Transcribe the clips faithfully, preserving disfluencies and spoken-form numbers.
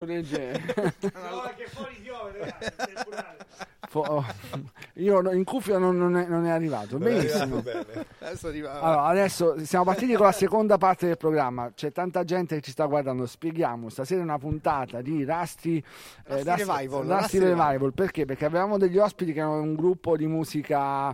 Legge. No, che fuori piove, ragazzi. Fo- io in cuffia non, non, è, non è arrivato. Benissimo. Adesso, arriva... Allora, adesso siamo partiti con la seconda parte del programma. C'è tanta gente che ci sta guardando. Spieghiamo, stasera è una puntata di Rusty, eh, Rusty Revival, Rusty Rusty Revival. Revival. Perché? Perché avevamo degli ospiti che erano un gruppo di musica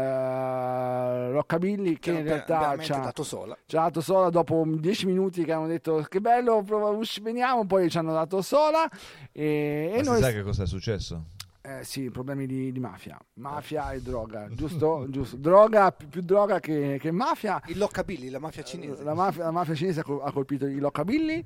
eh, rockabilly che in realtà ci ha dato sola. ci ha dato sola dopo dieci minuti che hanno detto che bello, prova, veniamo, poi ci hanno dato sola e, e Ma noi si sa che cosa è successo? Eh sì, problemi di, di mafia, mafia e droga, giusto? Giusto, droga, più, più droga che, che mafia. Il lockabilly, la mafia cinese. La mafia, la mafia cinese ha colpito i lockabilly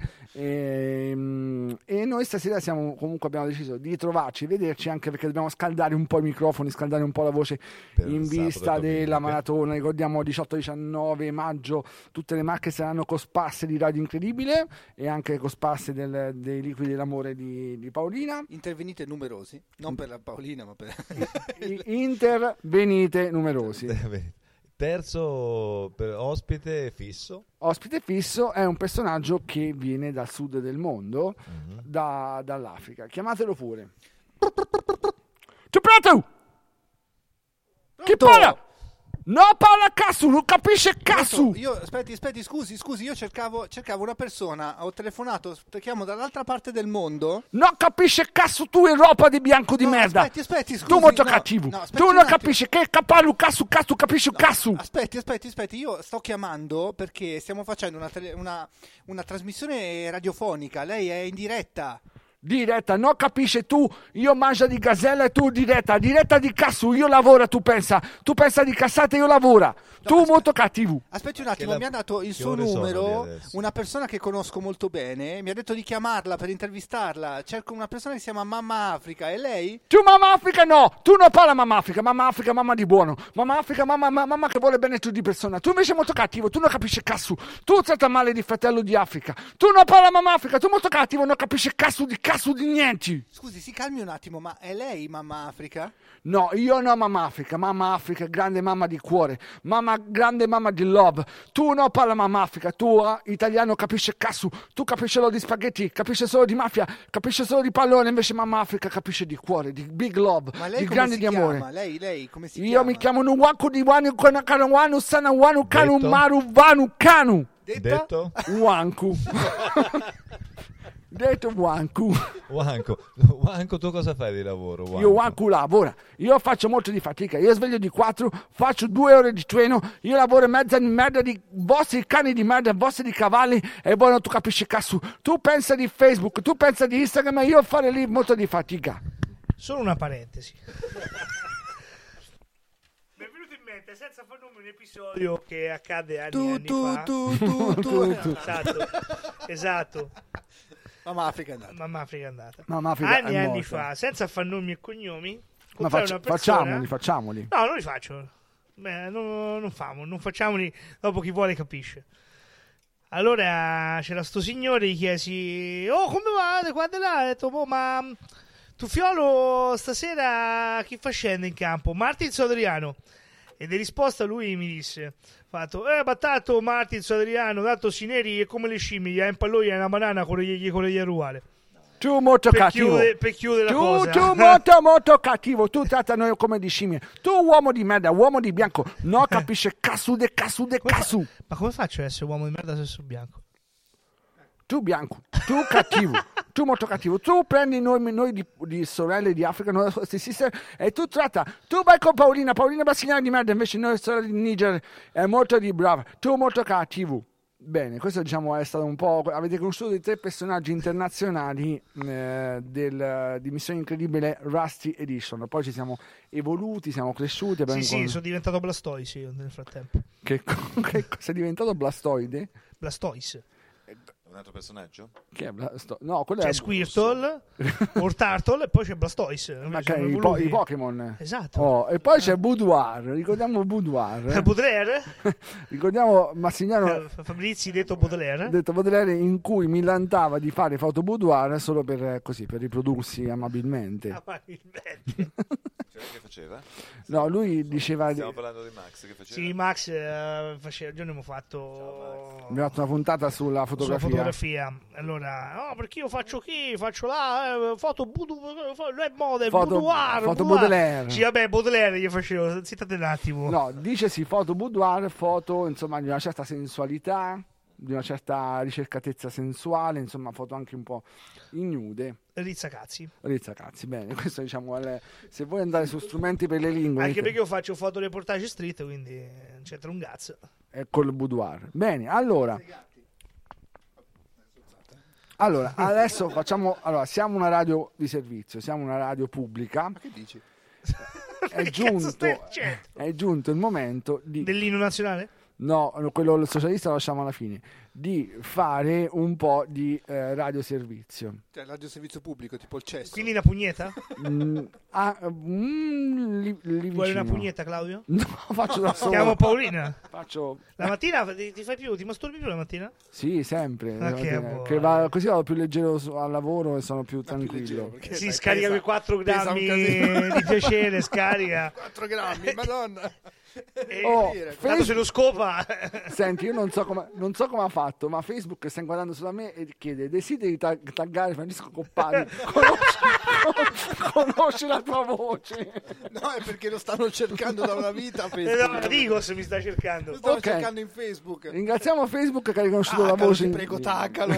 e, e noi stasera siamo, comunque abbiamo deciso di trovarci, vederci, anche perché dobbiamo scaldare un po' i microfoni, scaldare un po' la voce Per in vista della domenica. maratona. Ricordiamo diciotto diciannove maggio tutte le marche saranno cosparse di Radio Incredibile e anche cosparse del, dei liquidi dell'amore di, di Paolina. Intervenite numerosi, non per la Paolina, ma per intervenite numerosi. Terzo per ospite fisso. Ospite fisso è un personaggio che viene dal sud del mondo, Mm-hmm. da, dall'Africa. Chiamatelo pure. C'è prato! Chi parla? No, parla cazzo, non capisce cazzo! Io, aspetti, aspetti, scusi, scusi, io cercavo, cercavo una persona, ho telefonato, chiamo dall'altra parte del mondo. Non capisce cazzo tu Europa di bianco di No, merda! aspetti, aspetti, scusi. Tu molto no, cattivo! no, aspetti tu un non attimo. capisci che caparlo cazzo, cazzo, capisci No, cazzo! Aspetti, aspetti, aspetti, io sto chiamando perché stiamo facendo una, tele- una, una trasmissione radiofonica, lei è in diretta. Diretta, non capisci tu, io mangio di gazella e tu diretta, diretta di cazzo, io lavoro, tu pensa, tu pensa di cassate, io lavoro, tu aspetta. molto cattivo. Aspetti un attimo, la- mi ha dato il che suo ore sono numero, lì adesso? una persona che conosco molto bene, mi ha detto di chiamarla per intervistarla, cerco una persona che si chiama Mamma Africa, e lei? Tu mamma Africa no, tu non parla mamma Africa, mamma Africa, mamma di buono, mamma Africa, mamma, mamma, mamma che vuole bene tu di persona, tu invece molto cattivo, tu non capisci cazzo, tu tratta male di fratello di Africa, tu non parla mamma Africa, tu molto cattivo, non capisci cazzo di cazzo di niente. Scusi, si calmi un attimo, ma è lei Mamma Africa? No, io no mamma Africa, mamma Africa, grande mamma di cuore, mamma grande mamma di love. Tu no parla mamma Africa, tu eh, italiano capisce cazzo, tu capisci solo di spaghetti, capisci solo di mafia, capisci solo di pallone, invece mamma Africa capisce di cuore, di big love, Ma lei di come grande si di chiama? amore. Lei, lei come si Io chiama? mi chiamo Nuwaku di Wanu Kanu Wanu Sana Wanu Kanu Detto? Maru Vanu Kanu. Detta? Detto? Wanku. Detto Wanku. Wanko. Wanko, tu cosa fai di lavoro? Wanko? Io Wanku lavora, io faccio molto di fatica, io sveglio di quattro, faccio due ore di treno, io lavoro in mezzo di merda di vostri cani di merda, vostri di cavalli e voi non tu capisci cazzo. Tu pensa di Facebook, tu pensa di Instagram, io fare lì molto di fatica. Solo una parentesi. Mi è venuto in mente, senza far nome, un episodio che accade anni e Tu, anni tu, fa. tu, tu, tu, tu. Esatto, esatto. Mamma Africa è andata. Mamma Africa è andata. Mamma Africa anni è e anni morta. fa, senza far nomi e cognomi, Ma compare faccia- una persona... facciamoli, facciamoli. No, non li faccio. Beh, non, non famo, non facciamoli, dopo chi vuole capisce. Allora c'era sto signore, gli chiesi: oh, come va? Guarda là, ho detto, boh, ma tu fiolo stasera chi fa scendere in campo? Martin Sodriano. E di risposta lui mi disse, fatto, eh, battato Martin Sodriano, dato Sineri è come le scimmie, ha in pallone una banana con le con le ruale. Tu molto Per cattivo. chiudere, per chiudere la Tu, cosa. tu molto molto cattivo, tu tratta noi come di scimmie. Tu uomo di merda, uomo di bianco, non capisce cazzo de cazzo de Come fa- cazzo. Ma come faccio ad essere uomo di merda se sono bianco? Tu bianco, tu cattivo, tu molto cattivo, tu prendi noi, noi di, di sorelle di Africa, noi nostri sister, e tu tratta, tu vai con Paolina, Paolina brasiliana di merda, invece noi sorelle di Niger è molto di brava, tu molto cattivo. Bene, questo diciamo è stato un po', avete conosciuto i tre personaggi internazionali eh, del, di Missione Incredibile Rusty Edition, poi ci siamo evoluti, siamo cresciuti. abbiamo Sì, sì, incont- sono diventato Blastoise io nel frattempo. che, che sei diventato Blastoide? Blastoise. Un altro personaggio? Che è Blasto- no, quello C'è è Squirtle, Wartartle e poi c'è Blastoise. Ma Sono che, i, po- evoluti. i Pokémon. Esatto. Oh, e poi c'è Boudoir, ricordiamo Boudoir. Baudelaire? Ricordiamo Massignano Eh, Fabrizi detto Baudelaire. detto Baudelaire, in cui millantava di fare foto boudoir solo per eh, così per riprodursi amabilmente. Amabilmente. Che faceva? No, lui diceva... Stiamo parlando di Max che faceva? Sì, Max eh, faceva, già ne abbiamo fatto Abbiamo fatto una puntata sulla sulla fotografia. fotografia. Allora, no, perché io faccio qui, faccio là, eh, foto boudoir, non è model, Foto- boudoir, foto boudoir. Baudelaire. Sì, vabbè, Baudelaire io facevo, zittate un attimo. No, dice sì, foto boudoir, foto insomma di una certa sensualità, di una certa ricercatezza sensuale, insomma foto anche un po' ignude. Rizza cazzi. Rizza cazzi, bene, questo diciamo è- se vuoi andare su strumenti per le lingue Anche perché io faccio fotoreportage street, quindi non c'entra un cazzo. è col boudoir. Bene, allora Allora, adesso facciamo allora, siamo una radio di servizio, siamo una radio pubblica. Ma che dici? È Che cazzo giunto, stai dicendo? è giunto il momento di Dell'inno nazionale? no, quello il socialista lo lasciamo alla fine, di fare un po' di eh, radioservizio. Cioè, radioservizio pubblico, tipo il cesso. Quindi una pugnetta? Mm, ah, mm, lì, lì Vuoi una vicino. pugnetta, Claudio? No, faccio da solo. Chiamo Paolina. Faccio La mattina ti, ti fai più, ti masturbi più la mattina? sì, sempre. Ah, la che mattina, buono. che va- così vado più leggero su- al lavoro e sono più Ma più leggero, tranquillo. perché Si dai, scarica pesa- quei quattro pesa un grammi casino. di piacere, scarica. quattro grammi, madonna. E Oh, dire, Facebook- tanto se lo scopa. Senti, io non so come non so come ha fatto, ma Facebook sta inquadrando su da me e chiede: desideri tag- taggare Francesco Coppani? Conosci, conosci la tua voce? No, è perché lo stanno cercando da una vita. Eh, no, Facebook. Digos mi sta cercando. Lo stanno Ok. cercando in Facebook. Ringraziamo Facebook che ha riconosciuto la Taggalo, voce. ti in- prego, taggalo.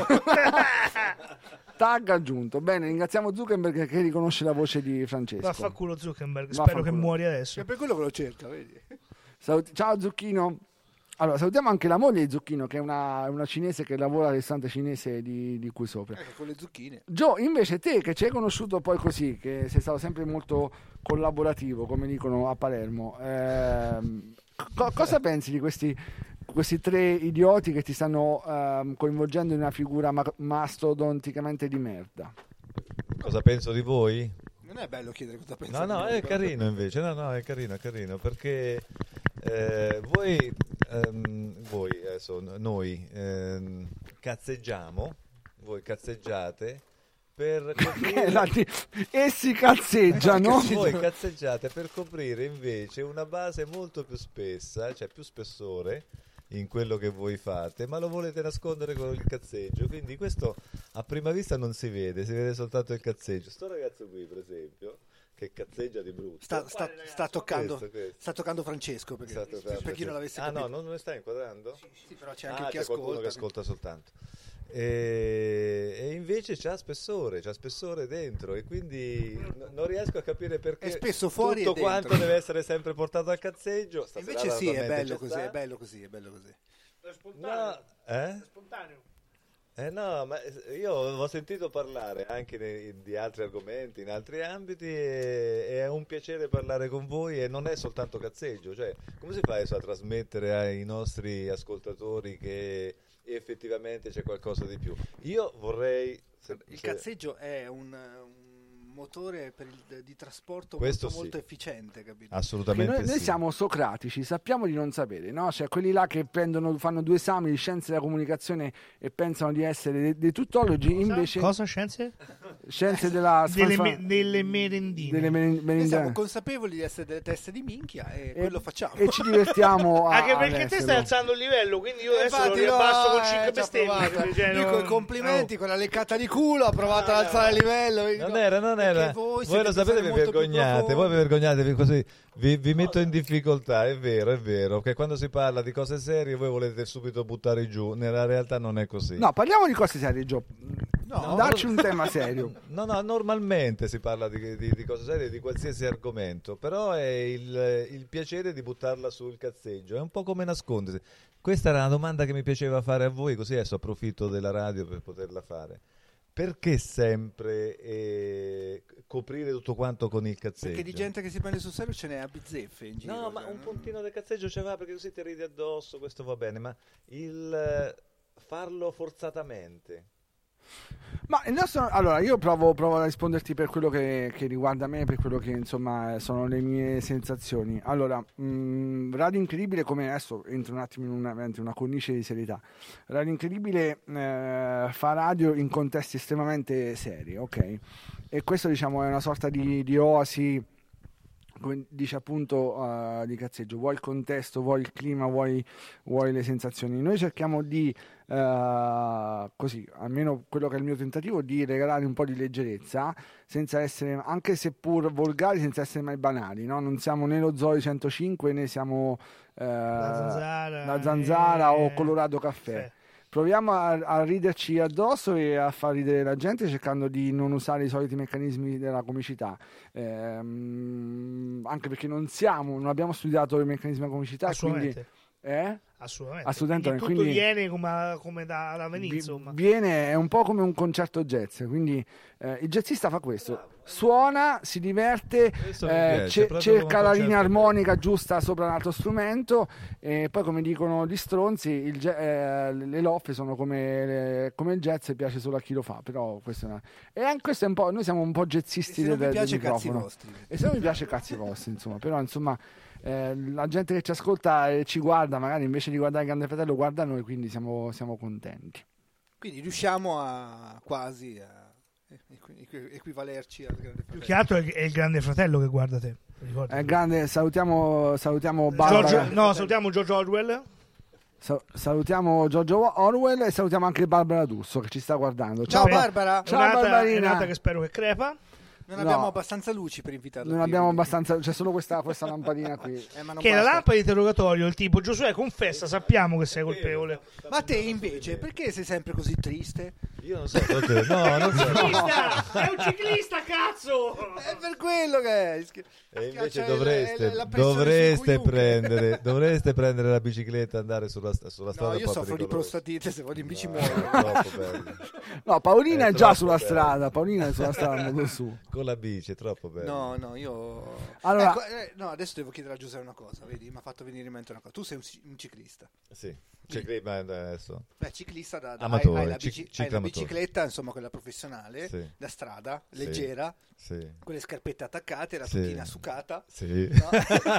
Tag aggiunto. Bene, ringraziamo Zuckerberg che riconosce la voce di Francesco. Vaffanculo Zuckerberg, spero Vaffanculo. che muori adesso. È per quello che lo cerca, vedi? Salut- Ciao Zucchino. Allora, salutiamo anche la moglie di Zucchino, che è una, una cinese che lavora al ristorante cinese di, di qui sopra. Ecco, con le zucchine. Gio, invece te che ci hai conosciuto poi così, che sei stato sempre molto collaborativo, come dicono a Palermo, ehm, co- cosa pensi di questi, questi tre idioti che ti stanno ehm, coinvolgendo in una figura ma- mastodonticamente di merda? Cosa penso di voi? Non è bello chiedere cosa pensi. No, no, è carino invece, no, no, è carino, è carino, perché eh, voi, ehm, voi, adesso noi ehm, cazzeggiamo, voi cazzeggiate per coprire, La di- Essi cazzeggiano. voi cazzeggiate per coprire invece una base molto più spessa, cioè più spessore in quello che voi fate, ma lo volete nascondere con il cazzeggio, quindi questo a prima vista non si vede, si vede soltanto il cazzeggio. Sto ragazzo qui, per esempio, che cazzeggia di brutto. Sta, sta, sta toccando, Questo, questo. sta toccando Francesco, perché, Sta toccando per chi non Francesco. l'avesse Ah capito. no, non me ne stai inquadrando? Sì, però c'è anche Ah, chi c'è qualcuno ascolta. che ascolta soltanto. E, e invece c'ha spessore, c'ha spessore dentro e quindi n- non riesco a capire perché È spesso fuori tutto e dentro. quanto deve essere sempre portato al cazzeggio. Stasera Invece sì, è naturalmente bello c'è così, sta. è bello così, è bello così. È spontaneo. No, eh? È spontaneo. Eh no, ma io ho sentito parlare anche nei- di altri argomenti, in altri ambiti e, e è un piacere parlare con voi e non è soltanto cazzeggio, cioè come si fa adesso a trasmettere ai nostri ascoltatori che effettivamente c'è qualcosa di più? Io vorrei... se- Il se- cazzeggio è un, un motore per il, di trasporto Questo molto, sì. molto efficiente, capito? Perché Assolutamente noi, noi sì. siamo socratici, sappiamo di non sapere, no? Cioè quelli là che prendono, fanno due esami di scienze della comunicazione e pensano di essere dei, dei tuttologi, invece Cosa, scienze? scienze della Delle, sfalfa- me- delle merendine. delle meren- Noi merendine. siamo consapevoli di essere delle teste di minchia e, quello facciamo. e ci divertiamo a, Anche perché ad te esserlo. stai alzando il livello, quindi io Eh, adesso lo infatti, no, riabbasso con eh, cinque ci ha bestemmie. provato. cioè, Io non- con i complimenti, oh. con la leccata di culo, ha provato ad alzare il livello. Non era, non era. Perché voi Voi, siete lo sapete, vi persone molto più vergognate. Voi profonde. vi vergognate vi- così. Vi, vi metto in difficoltà. È vero, è vero. Che quando si parla di cose serie, voi volete subito buttare giù. Nella realtà non è così. No, parliamo di cose serie, Gio. No. Dacci un tema serio. No, no, normalmente si parla di, di- di cose serie, di qualsiasi argomento, però è il, il piacere di buttarla sul cazzeggio, è un po' come nascondersi. Questa era una domanda che mi piaceva fare a voi, così adesso approfitto della radio per poterla fare. Perché sempre eh, coprire tutto quanto con il cazzeggio? Perché di gente che si prende sul serio ce n'è a bizzeffe in giro. No, ma cioè, un puntino del cazzeggio ce va perché così ti ridi addosso, questo va bene, ma il eh, farlo forzatamente... Ma il nostro, allora io provo, provo a risponderti per quello che, che riguarda me, per quello che insomma sono le mie sensazioni. Allora, mh, Radio Incredibile, come adesso entro un attimo in una, in una cornice di serietà. Radio Incredibile eh, fa radio in contesti estremamente seri, ok? E questo diciamo è una sorta di, di oasi come dice appunto uh, di cazzeggio, vuoi il contesto, vuoi il clima, vuoi, vuoi le sensazioni. Noi cerchiamo di, uh, così, almeno quello che è il mio tentativo, di regalare un po' di leggerezza, senza essere, anche seppur volgari, senza essere mai banali, no? Non siamo né lo Zoe centocinque né siamo uh, La Zanzara, la Zanzara e- o Colorado Caffè. Caffè. Proviamo a, a riderci addosso e a far ridere la gente, cercando di non usare i soliti meccanismi della comicità, ehm, anche perché non siamo, non abbiamo studiato i meccanismi della comicità, quindi Assolutamente. eh? Assolutamente. Assolutamente, Quindi tutto quindi- viene come, come da, da venire, Vi- insomma. Viene, è un po' come un concerto jazz, quindi eh, il jazzista fa questo, suona, si diverte, Questo mi eh, piace, ce- proprio cerca come la un linea concerto armonica giusta sopra un altro strumento, e poi, come dicono gli stronzi, il ja- eh, le loffe sono come, le- come il jazz, e piace solo a chi lo fa, però questo è, una- e anche questo è un po', noi siamo un po' E jazzisti se non del, vi del piace, cazzi microfono. vostri. E se non mi piace, cazzi vostri, insomma, però insomma eh, la gente che ci ascolta e ci guarda, magari invece di guardare il Grande Fratello guarda noi, quindi siamo, siamo contenti. Quindi riusciamo a quasi a equi- equi- equivalerci al grande Più fratello. che altro è il- è il grande fratello che guarda te. ricordi? È grande, salutiamo, salutiamo Barbara, Giorgio, no, salutiamo George Orwell. sa- salutiamo Giorgio Orwell e salutiamo anche Barbara D'Urso che ci sta guardando. Ciao Beh, Barbara, Ciao, è nata, è Barbarina. nata che spero che crepa. non No. abbiamo abbastanza luci per invitarla. Non qui, abbiamo quindi- abbastanza, c'è solo questa, questa lampadina qui. Eh, ma non Che è la basta. lampada di interrogatorio, il tipo Giosuè confessa, sappiamo che sei colpevole. Ma te invece, perché sei sempre così triste? Io non so, perché- no, non so. Ciclista! È un ciclista, cazzo! È per quello che è. E invece Cioè, dovreste, la- la pressione dovreste sui cuiuche. prendere, dovreste prendere la bicicletta e andare sulla, sulla No, strada. io un po' soffro di pericolosa. prostatite, se vado in bici No, muoio. è troppo bello. No, Paolina È è già troppo sulla bello. strada, Paolina è sulla strada andando su. Con la bici, è troppo bello. No, no, io... Allora- Ecco, eh, no, adesso devo chiedere a Giuseppe una cosa, vedi? Mi ha fatto venire in mente una cosa. Tu sei un, ci- un ciclista. Sì, cicli- ma adesso. Beh, ciclista da, da Amatore, hai, hai la, cic- bici- hai la ciclamatore. bicicletta, insomma, quella professionale, Sì. da strada, Sì. leggera, Sì, con le scarpette attaccate, la Sì. tutina sucata. sì. No?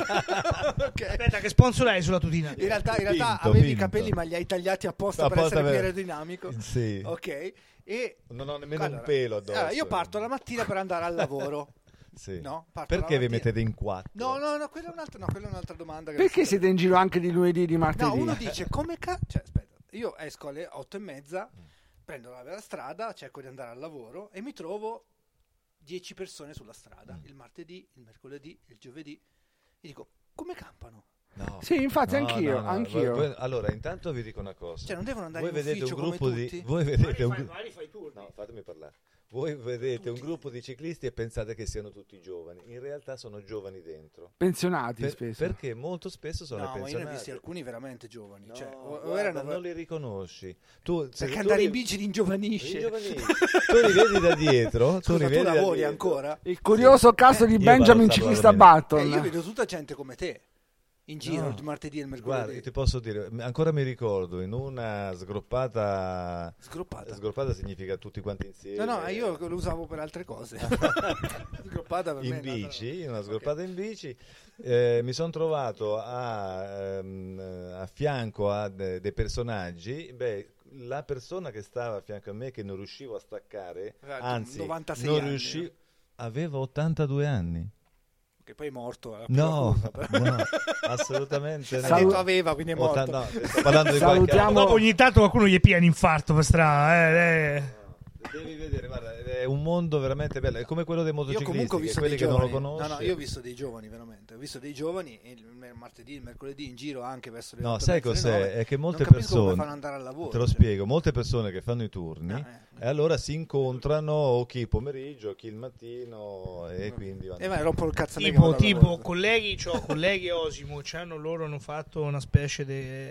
Ok. Aspetta, che sponsor hai sulla tutina? In realtà, in realtà Finto, avevi finto. i capelli, ma li hai tagliati apposta, Apposta per essere più per- aerodinamico. Sì. Ok. E Non ho nemmeno allora, un pelo addosso. allora, io parto la mattina per andare al lavoro. Sì. No, parto Perché la vi mattina. mettete in quattro? No, no, no, quella è un'altra, no, quella è un'altra domanda. Che Perché non so- siete in giro anche di lunedì e di martedì? No, uno dice come cazzo. Cioè, aspetta, io esco alle otto e mezza, prendo la vera strada, cerco di andare al lavoro e mi trovo dieci persone sulla strada. Mm. Il martedì, il mercoledì, il giovedì. E dico, come campano? No. Sì, infatti No, anch'io, no, no. anch'io. Voi- Allora, intanto vi dico una cosa. Cioè, non devono andare Voi in vedete ufficio un come gruppo di tutti? voi vedete un gru- Magari fai turni. No, fatemi parlare. Voi vedete un gruppo di ciclisti e pensate che siano tutti giovani. In realtà sono giovani dentro. Pensionati Per- spesso. perché molto spesso sono No, ma io ne ho pensionati. visti alcuni veramente giovani. No, Cioè, o- o guarda, erano... non li riconosci. Tu, se Perché tu andare li- in bici li ingiovanisce. ringiovanisci. Tu li vedi da dietro. Tu, Scusa, li tu vedi da lavori dietro. ancora? Il curioso caso di Io Benjamin vado Ciclista sabato alla Button. Eh, io vedo tutta gente come te in giro No. il martedì e il mercoledì. Guarda, io ti posso dire, ancora mi ricordo in una sgroppata. Sgroppata. Sgroppata significa tutti quanti insieme. No, no, io lo usavo per altre cose. Sgroppata per me in è un'altra bici, roba. una Ok. sgroppata in bici, eh, mi sono trovato a, ehm, a fianco a de- dei personaggi. Beh, la persona che stava a fianco a me, che non riuscivo a staccare, Aveva anzi, novantasei non anni, riuscivo, aveva ottantadue anni. Che poi è morto alla prima No, curva, però. no, assolutamente Ha no. Salu- detto aveva, quindi è morto. Otta- no, sto parlando di qualche Salutiamo- anno. Dopo ogni tanto qualcuno gli pia un infarto per strada. Eh, eh. Devi vedere, guarda, è un mondo veramente bello, è come quello dei Io motociclisti, comunque ho che visto quelli dei che non lo giovani. conosci. No, no, io ho visto dei giovani veramente. Ho visto dei giovani il mer- martedì, il mercoledì in giro anche verso le No, otto e sai mezza, le cos'è? nove. È che molte non capisco come persone, fanno ad andare al lavoro. te lo cioè. spiego, molte persone che fanno i turni No, eh. e allora si incontrano o chi il pomeriggio, chi il mattino e quindi vanno. Eh, ma rompo il cazzo Tipo, tipo colleghi, c'ho colleghi Osimo, c'hanno loro hanno fatto una specie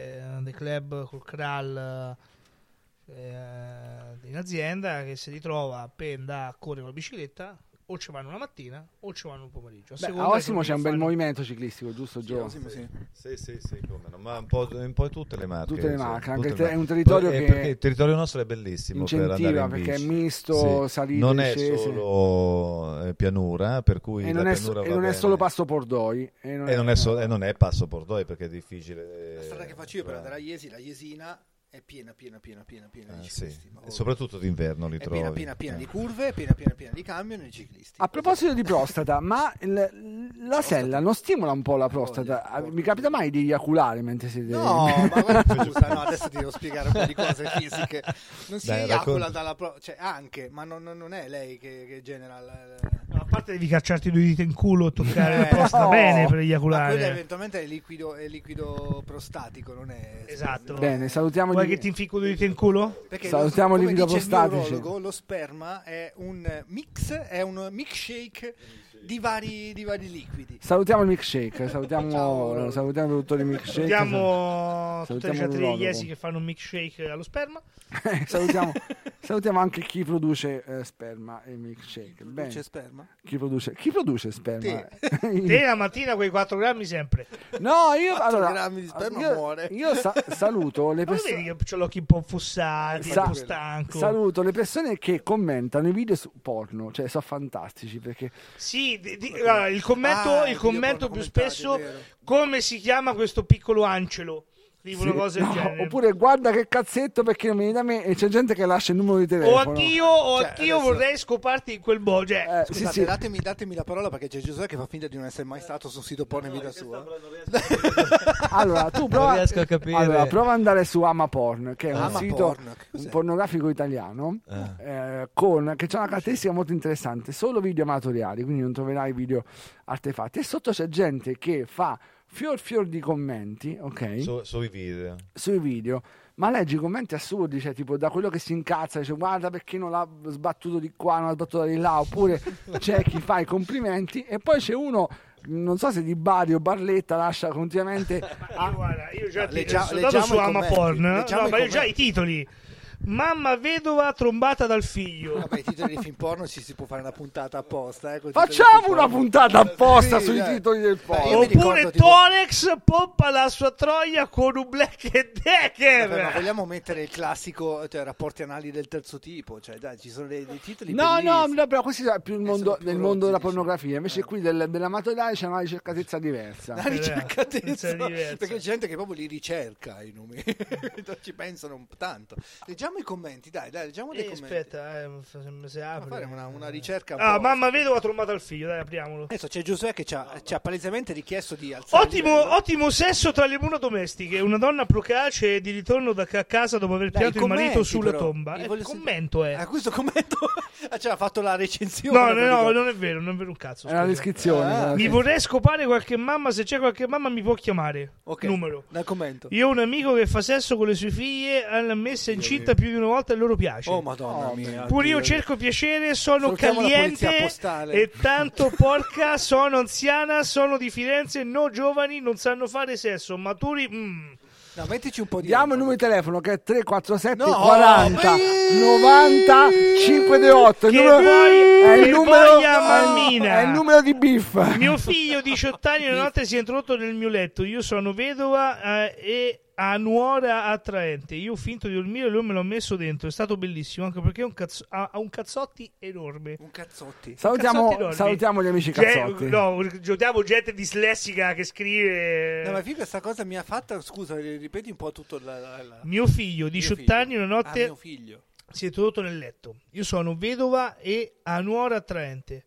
di club col Kral eh, in azienda che si ritrova appena da a correre con la bicicletta, o ci vanno una mattina o ci vanno un pomeriggio. A Beh, seconda a di Osimo quello c'è un che bel fanno. movimento ciclistico, giusto Gio? Sì, sì. Sì, sì, sì, come no, ma un po', un po' tutte le marche. Tutte le insomma, marche, tutte anche le te- è marche. un territorio Poi, eh, che perché il territorio nostro è bellissimo per andare incentiva in perché è bici. misto, Sì. salite, non è discese. solo eh, pianura, per cui E la non, è, pianura so- e va non è bene. solo Passo Pordoi. E non E non è, so- e non è Passo Pordoi perché è difficile. La strada che faccio io per andare a Iesi, la Iesina, è piena, piena, piena, piena, piena Ah, di sì. ciclisti. ma E soprattutto d'inverno li è trovi. piena, piena, piena Eh. di curve, piena, piena, piena di camion e di ciclisti. A proposito di prostata, ma il- la sella non stimola un po' la prostata? Voglia, Mi porca capita miseria. mai di eiaculare mentre siete... No, ma guarda, scusa, no, adesso ti devo spiegare un po' di cose fisiche. Non si Dai, eiacula racconta. dalla pro- cioè anche, ma non, non è lei che, che genera la, la- No, a parte devi cacciarti due dita in culo e toccare Eh, la prostata no. bene per ma quello eiaculare. eventualmente è liquido, è liquido prostatico, non è Esatto. Bene, salutiamo Vuoi gli- che ti inficco due dita in culo? Perché Salutiamo lo, i come liquido dice il prostatici. neurologo, lo sperma è un mix, è un milkshake di vari, di vari liquidi. Salutiamo il milkshake, salutiamo, Ciao. salutiamo i produttori di milkshake. Salutiamo tutte le Salutiamo chatte degli l'urologo. Iesi che fanno un milkshake allo sperma. salutiamo, salutiamo anche chi produce eh, sperma e milkshake. Bene. C'è sperma? Chi produce, chi produce sperma? Te la mattina quei quattro grammi sempre. No, io quattro allora, grammi di sperma io, muore. io sa- saluto le Ma lo vedi persone. che ho l'occhio un po' fussati, Sa- un po' stanco. Saluto le persone che commentano i video su porno, cioè sono fantastici perché Sì, di- di- allora, il commento, Ah, il i video commento porno più commentati, spesso, è vero. come si chiama questo piccolo ancelo? Scrivo una sì, cosa del no, genere. oppure guarda che cazzetto perché non vieni da me e c'è gente che lascia il numero di telefono. O anch'io, o Cioè, anch'io adesso- vorrei scoparti in quel modo. Cioè, Eh, sì, Scusate, sì. Datemi, datemi la parola perché c'è Giuseppe che fa finta di non essere mai stato su un sito porno in vita sua. Allora, tu Non prova, riesco a capire. allora, prova ad andare su Amaporn, che è un Ama sito porno, che cos'è? un pornografico italiano, Ah. eh, con, che c'ha una caratteristica molto interessante, solo video amatoriali, quindi non troverai video artefatti. E sotto c'è gente che fa fior fior di commenti, ok? Su- sui video. Sui video, ma leggi commenti assurdi, cioè tipo da quello che si incazza, dice guarda perché non l'ha sbattuto di qua, non l'ha sbattuto di là, oppure c'è chi fa i complimenti e poi c'è uno, non so se di Bari o Barletta, lascia continuamente Ah, guarda, io già No, ti leggia- sono andato leggiamo su i commenti, Amaporn, leggiamo no, i ma io già commenti. i titoli. Mamma vedova trombata dal figlio. Vabbè, i titoli di film porno ci si può fare una puntata apposta. Eh, con i titoli di facciamo film una porno. puntata apposta Sì, sui dai. titoli del Beh, porno. io mi Oppure ricordo, tipo- Torex pompa la sua troia con un Black Decker. Vabbè, ma vogliamo mettere il classico, cioè, rapporti anali del terzo tipo, cioè dai, ci sono dei, dei titoli No, no, bellissimi. no, però questo è più il Eh, mondo, sono più nel mondo della rozzi, pornografia, invece eh. qui del, dell'amatoriale c'è una ricercatezza diversa. La ricercatezza, È diverso. perché c'è gente che proprio li ricerca i numeri, ci pensano un tanto. Leggiamo i commenti, dai, dai, leggiamo dei Eh, commenti. aspetta, eh, se, se Ma apre. fare una, una ricerca un Ah, po'. mamma vedova trombata al figlio, dai, apriamolo. Adesso c'è Giosuè che ci ha, ci ha palesemente richiesto di alzare il Ottimo, livello. ottimo sesso tra le mura domestiche. Una donna procace e di ritorno da ca- casa dopo aver Dai, pianto il marito commenti, sulla però. tomba. Io Eh, voglio il sentire- commento è. Ah, questo commento ah, cioè, ha fatto la recensione. No, no, no, praticamente. non è vero, non è vero un cazzo. È una scusa. descrizione. Ah, eh, Mi sì. vorrei scopare qualche mamma, se c'è qualche mamma mi può chiamare. Ok, Numero. dal commento. Io ho un amico che fa sesso con le sue figlie, l'ha messa incinta più di una volta e loro piace. Oh madonna Oh, mia. Pure io Dio. cerco piacere, sono Salutiamo la polizia caliente postale. e tanto porca, sono anziana, sono di Firenze, no giovani, non sanno fare sesso, maturi... mm. No, mettici un po' di Diamo il enfasi. numero di telefono che è tre quattro sette No, quaranta ehi! novanta cinquecentotto. Il Che numero, vuoi- è, il che numero, voglia, è- mammina. è il numero di Biff. Mio figlio diciotto anni una notte si è introdotto nel mio letto, io sono vedova eh, e ha nuora attraente, io ho finto di dormire e lui me l'ho messo dentro, è stato bellissimo anche perché è un cazzo- ha, ha un cazzotti enorme. Un cazzotti. Salutiamo, Cazzotti enormi. salutiamo gli amici Cioè, cazzotti. no, giochiamo gente dislessica che scrive... No, ma figa sta cosa mi ha fatta, scusa, ripeti un po' tutto la, la, la- Mio figlio, diciotto figlio. anni, una Ah, notte mio figlio. si è introdotto nel letto. Io sono vedova e ha nuora attraente.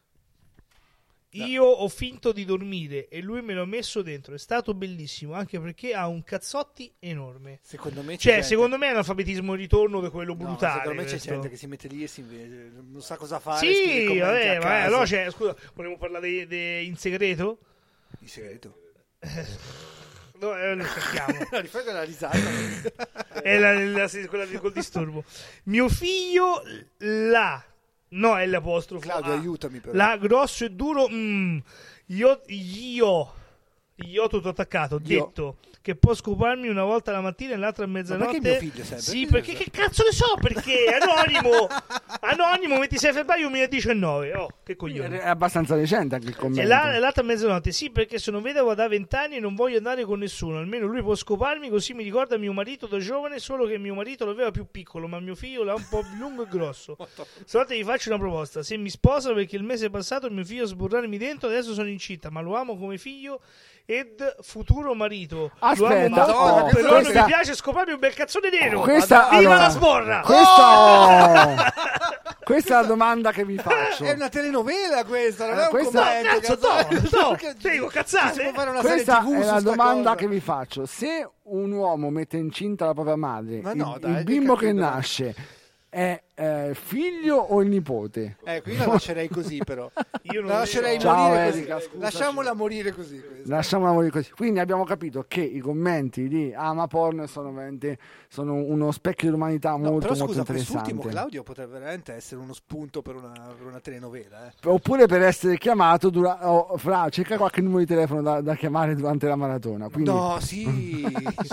Io ho finto di dormire e lui me l'ho messo dentro. È stato bellissimo anche perché ha un cazzotti enorme. Secondo me c'è Cioè, gente- secondo me è l'alfabetismo di ritorno di quello No, brutale. secondo me c'è questo. gente che si mette lì e si non sa cosa fare. scrive Sì, commenti vabbè, a vabbè, caso. allora c'è, scusa, volevo parlare de- de- in segreto? Di segreto. No, eh, lo cerchiamo. Rifai quella risata. È la, la- quella di- col disturbo. Mio figlio la no è l'apostrofo. Claudio, ah. aiutami però. La grosso e duro. mm, io io io tutto attaccato. Ho Io. detto che può scoparmi una volta la mattina e l'altra a Ma mezzanotte. perché mio figlio sempre? Sì, Perché- perché che cazzo ne so? Perché anonimo anonimo ventisei febbraio duemiladiciannove. Oh, che coglione. È abbastanza recente anche il commento. E la- l'altra mezzanotte, sì, perché sono vedova da vent'anni e non voglio andare con nessuno. Almeno lui può scoparmi, così mi ricorda mio marito da giovane. Solo che mio marito lo aveva più piccolo, ma mio figlio l'ha un po' più lungo e grosso. Stavolta gli faccio una proposta: se mi sposa, perché il mese passato mio figlio sburrarmi dentro, adesso sono incinta, ma lo amo come figlio ed futuro marito. Aspetta, Lo amo oh, molto, però questa- non mi piace scoparmi un bel cazzone nero. Questa, Viva allora, la sborra! Questa, questa è la domanda che vi faccio. È una telenovela questa, non Eh, è un questa- commento. Cazzo, cazzo. no, no, Perché te dico ci cazzate. si può fare una Questa serie tivù è su la sta domanda cosa. che vi faccio. Se un uomo mette incinta la propria madre, Ma il, no, dai, il che bimbo che capito. nasce è eh, figlio o il nipote? Ecco, io la lascerei così però. Io non La lascerei so. Ciao, morire Erika, così. scusaci. Lasciamola morire così. questa. Lasciamola morire così. Quindi abbiamo capito che i commenti di Amaporn sono veramente sono uno specchio dell'umanità No, molto però molto scusa, quest'ultimo interessante. Claudio potrebbe veramente essere uno spunto per una, per una telenovela. Eh. Oppure per essere chiamato dura- oh, fra cerca qualche numero di telefono da, da chiamare durante la maratona. Quindi No, sì.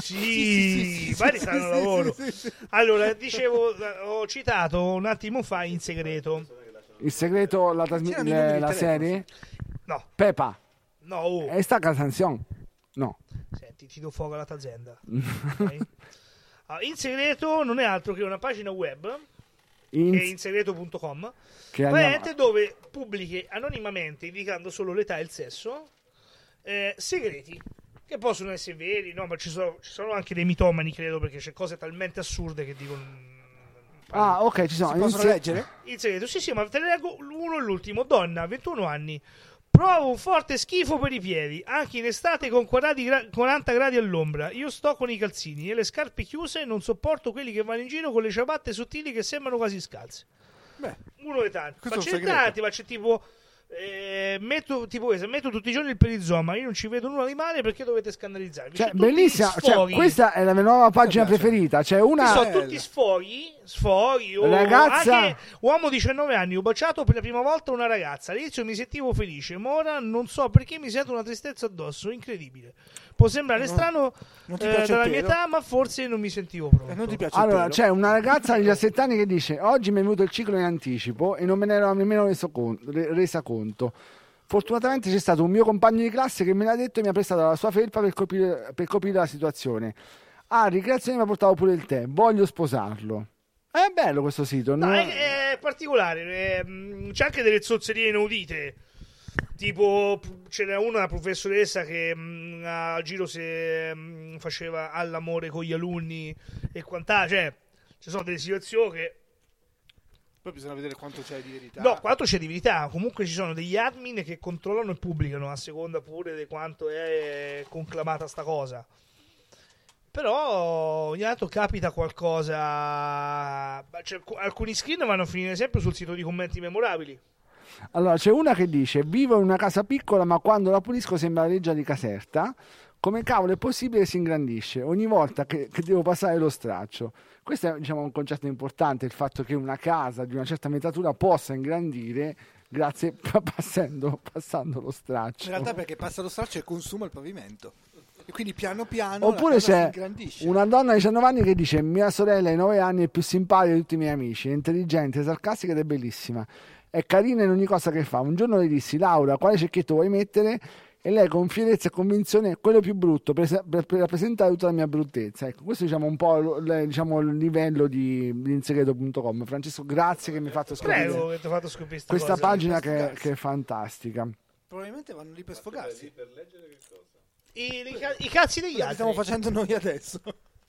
Sì, magari stanno al lavoro. sì, sì. Allora, dicevo, ho citato un attimo fa in segreto. il segreto, la, trasmi- C'erano i numeri le- di la telefono, serie No, Pepa no, oh. è sta canzone. No. Senti, ti do fuoco alla t'azienda. Ok? Ah, in segreto non è altro che una pagina web, In- che è insegreto punto com, che andiamo- praticamente dove pubblichi anonimamente, indicando solo l'età e il sesso, eh, segreti che possono essere veri, no, ma ci sono, ci sono anche dei mitomani, credo, perché c'è cose talmente assurde che dicono. Ah, ok, ci sono. Si possono Inizia- leggere? Il segreto, sì, sì, ma te ne leggo uno e l'ultimo. Donna, ventuno anni. Provo un forte schifo per i piedi, anche in estate con quaranta gra- quaranta gradi all'ombra. Io sto con i calzini e le scarpe chiuse e non sopporto quelli che vanno in giro con le ciabatte sottili che sembrano quasi scalze. Beh, Uno dei tanti. Questo Ma è un ce ne segreto. tanti, ma c'è tipo... eh, metto, tipo questo, metto tutti i giorni il perizoma. Io non ci vedo nulla di male, perché dovete scandalizzarvi? Cioè, C'è tutti bellissima. gli Cioè, sfoghi. questa è la mia nuova pagina Mi piace. preferita. C'è Ci una. sono Bello. tutti sfoghi, sfoghi o Ragazza- anche uomo diciannove anni, ho baciato per la prima volta una ragazza. All'inizio mi sentivo felice, ma ora non so perché mi sento una tristezza addosso, incredibile. Può sembrare Non- strano non ti eh, piace il dalla mia pelo? età, ma forse non mi sentivo pronto. Eh, non ti piace Allora, il pelo? c'è una ragazza di diciassette anni che dice: oggi mi è venuto il ciclo in anticipo e non me ne ero nemmeno reso con- re- resa conto. Fortunatamente c'è stato un mio compagno di classe che me l'ha detto e mi ha prestato la sua felpa per coprire, per coprire la situazione. Ah, ricreazione mi ha portato pure il tè, voglio sposarlo. È bello questo sito. No, non- è, è particolare, eh, mh, c'è anche delle zozzerie inaudite. Tipo, p- c'era una professoressa che mh, a giro se mh, faceva all'amore con gli alunni e quant'altro. Cioè, ci sono delle situazioni che. Poi bisogna vedere quanto c'è di verità. No, quanto c'è di verità. Comunque ci sono degli admin che controllano e pubblicano a seconda pure di quanto è conclamata sta cosa. Però ogni tanto capita qualcosa. Cioè, alcuni screen vanno a finire sempre sul sito di commenti memorabili. Allora, c'è una che dice: vivo in una casa piccola, ma quando la pulisco sembra la reggia di Caserta. Come cavolo è possibile che si ingrandisce ogni volta che, che devo passare lo straccio? Questo è, diciamo, un concetto importante, il fatto che una casa di una certa metratura possa ingrandire grazie passando, passando lo straccio. In realtà perché passa lo straccio e consuma il pavimento. E quindi piano piano Oppure la cosa si c'è ingrandisce. una donna di diciannove anni che dice: mia sorella ai nove anni è più simpatica di tutti i miei amici, è intelligente, sarcastica ed è bellissima, è carina in ogni cosa che fa. Un giorno le dissi: Laura, quale cecchetto vuoi mettere? E lei con fierezza e convinzione: quello più brutto, per, per- per rappresentare tutta la mia bruttezza. Ecco, questo diciamo un po' lo- le- diciamo, il livello di, di insegreto punto com. Francesco, grazie che mi hai fatto scoprire Prego, che ti ho fatto scoprire sta questa cosa. pagina per che, sfogarsi. che è fantastica. Probabilmente vanno lì per sfogarsi. I, i ca- i cazzi degli Quello che altri. stiamo facendo noi adesso.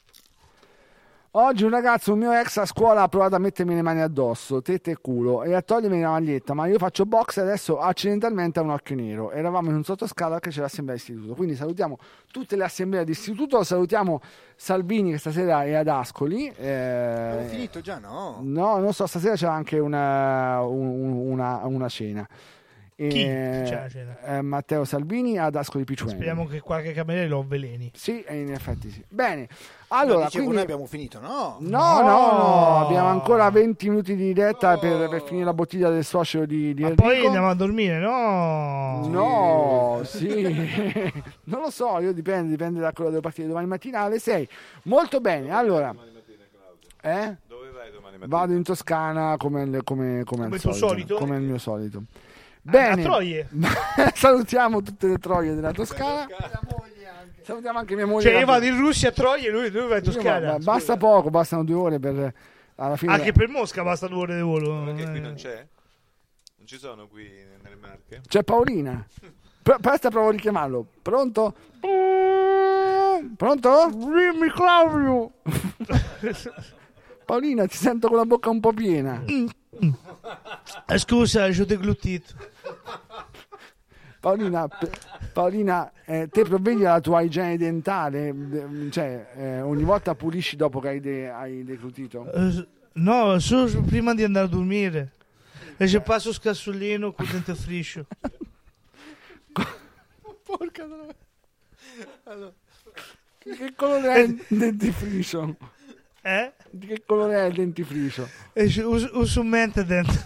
Oggi un ragazzo, un mio ex a scuola, ha provato a mettermi le mani addosso, tette e culo, e a togliermi la maglietta, ma io faccio box e adesso accidentalmente ha un occhio nero. Eravamo in un sottoscala che c'è l'assemblea d'istituto. Quindi salutiamo tutte le assemblee d'istituto, salutiamo Salvini che stasera è ad Ascoli. eh, Abbiamo finito già, no? No, non so, stasera c'è anche una, un- una, una cena. Chi? Chi c'è la cena? Eh, Matteo Salvini ad Ascoli Picchueni. Speriamo che qualche cameriere lo avveleni. Sì, e in effetti sì. Bene, No, allora, dicevo, quindi... noi abbiamo finito, no? No, no, no, abbiamo ancora venti minuti di diretta per, per finire la bottiglia del suocero di, di Ma Enrico. poi andiamo a dormire, no? No, sì, non lo so, io dipende, dipende da quello delle partite domani mattina alle sei. Molto bene, allora, eh? Dove vai domani mattina? Vado in Toscana come, il- come, come, al Come il tuo solito? come il mio solito. A Bene, Troie. salutiamo tutte le troie della Toscana. Salutiamo anche mia moglie. Cioè, io la- vado in Russia a Troie e lui, lui va in Io, Toscana. ma- basta poco, bastano due ore per alla fine. Anche per Mosca basta due ore di volo. Perché qui Eh. non c'è? Non ci sono qui nelle Marche? C'è Paolina. P- Presta, provo a richiamarlo. Pronto? Pronto? Dimmi, Claudio. Paolina, ti sento con la bocca un po' piena. Eh, scusa, ho deglutito. Paolina, p- Paolina eh, te provvedi alla tua igiene dentale? De- cioè, eh, ogni volta pulisci dopo che hai, de- hai deglutito? Eh, no, solo prima di andare a dormire. E ci passo scassolino con dente friscio. Porca troia. Allora, Che colore è il dentifricio? Eh? Di che colore è il dentifricio? E ci- uso, uso mente dentro.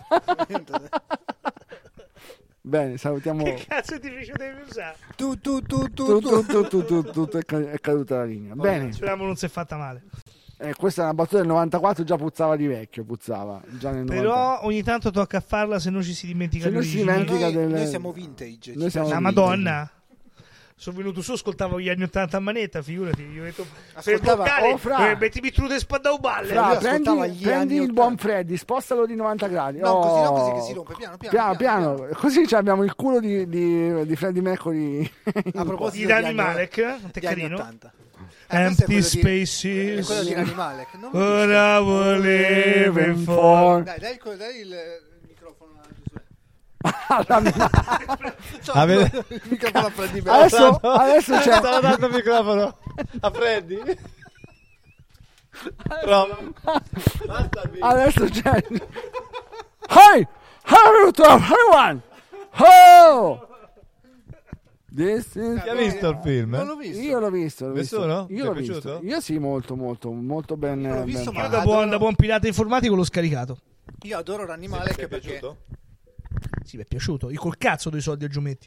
Bene, salutiamo. Che cazzo di friscio devi usare? tu, tu, tu, Tu, tu, tu, tu. tu, tu, tu, tu, è ca- è caduta la linea. Bene, Speriamo non si è fatta male. eh, questa è una battuta del novantaquattro, già puzzava di vecchio, puzzava. Già nel novanta. Però ogni tanto tocca farla se non ci si dimentica Se non si l'origine. dimentica- Noi, del- noi siamo vintage. Noi ci siamo La vintage. Madonna. Sono venuto su, ascoltavo gli anni ottanta a manetta, figurati. Io ho detto, per Ascoltava- bloccare, oh, fra. eh, mettimi giù le spalle balle. Fra, lui prendi, ascoltava gli prendi anni il buon ottanta. Freddy, spostalo di novanta gradi. No, così no, Oh. così che si rompe. Piano, piano, Piano, piano. piano. Così ci abbiamo il culo di, di, di Freddie Mercury. A proposito Di di Rami anni- Malek, te di anni carino. ottanta. Eh, questo è Empty quello di- spaces. È quello di Rami Malek. Non l'ho visto. Ora volevo Living for. for- Dai, dai, il- dai il il microfono a Giosuè. No, Ah, vede- no, il microfono a Freddy Mercury. Adesso, adesso c'è. Stavo dando il microfono a Freddy. Prova. Basta, via. Adesso c'è. Hi! Hello to everyone! Oh! This is... Chi ha visto il film? Non l'ho visto. Io l'ho visto. L'ho visto. Nessuno? Io Ti è l'ho piaciuto? visto. Io sì, molto, molto, molto ben. Io l'ho visto, ben ma- Io fatto. da buon, adoro- da buon pirata informatico l'ho scaricato. Io adoro Rami Ti Malek è perché piaciuto? Sì, mi è piaciuto. Io col cazzo dei soldi a Giumetti.